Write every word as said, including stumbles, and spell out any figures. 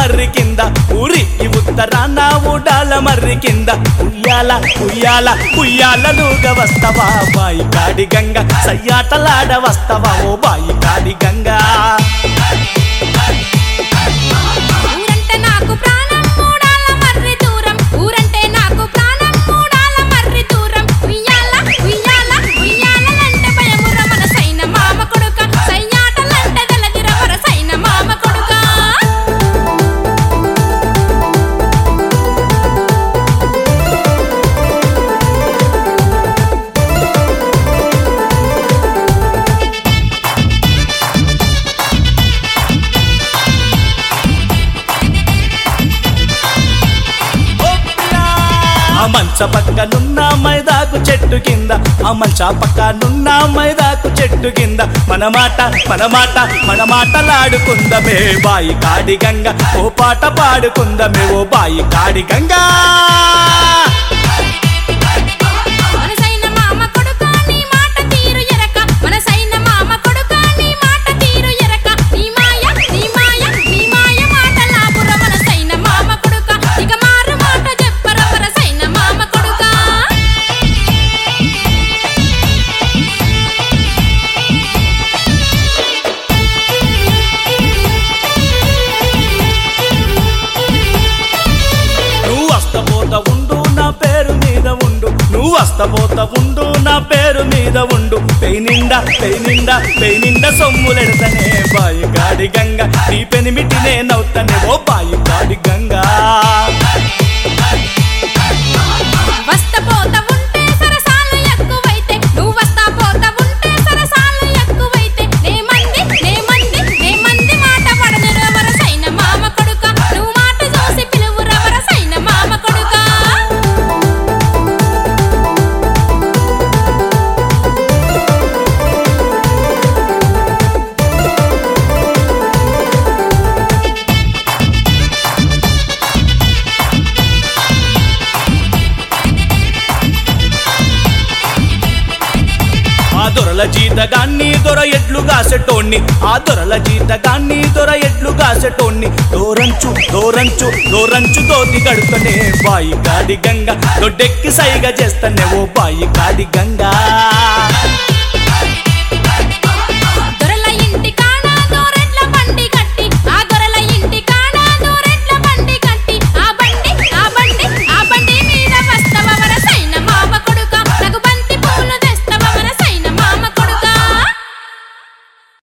మర్రి కింద ఊరి ఈ ఉత్తరాన ఊడాల మర్రి కింద ఉయ్యాల ఉయ్యాల ఉయ్యాలలుగా వస్తవా బాయి కాడి గంగ సయ్యాటలాడ వస్తవా ఓ బాయి కాడి గంగా మంచ పక్కనున్న మైదాకు చెట్టు కింద ఆ మంచ పక్కనున్న మైదాకు చెట్టు కింద మన మాట మన మాట మన మాటలాడుకుందమే బాయి కాడి గంగ ఓ పాట పాడుకుందమే ఓ బాయి కాడి గంగా నువ్వు వస్తపోత ఉండు నా పేరు మీద ఉండు పెయి నిండా పెయి నిండా పెయి నిండా సొమ్ములెడతనే బాయి కాడి గంగ నీ పెనిమిటి నేనవుతానే ఓ బాయి కాడి గంగా దొరల జీతగాన్ని దొర ఎడ్లు గాసెటోన్ని ఆ దొరల జీతగాన్ని దొర ఎడ్లు గాసెటోన్ని దోరంచు దోరంచు దోరంచు దోతి గడుతనే బాయి కాడి గంగ దొడ్డెక్కి సైగ చేస్తనే ఓ బాయి కాడి గంగా